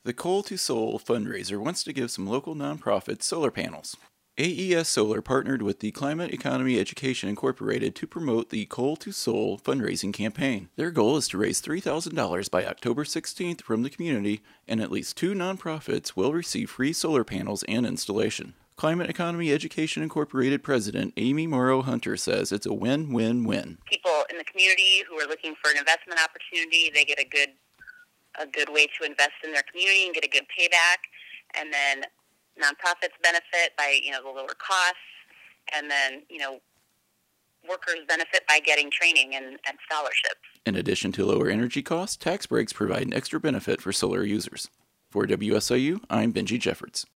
The Coal to Soul fundraiser wants to give some local nonprofits solar panels. AES Solar partnered with the Climate Economy Education Incorporated to promote the Coal to Soul fundraising campaign. Their goal is to raise $3,000 by October 16th from the community, and at least 2 nonprofits will receive free solar panels and installation. Climate Economy Education Incorporated President Amy Morrow Hunter says it's a win-win-win. People in the community who are looking for an investment opportunity, they get a good way to invest in their community and get a good payback. And then nonprofits benefit by, the lower costs. And then, workers benefit by getting training and scholarships. In addition to lower energy costs, tax breaks provide an extra benefit for solar users. For WSIU, I'm Benji Jeffords.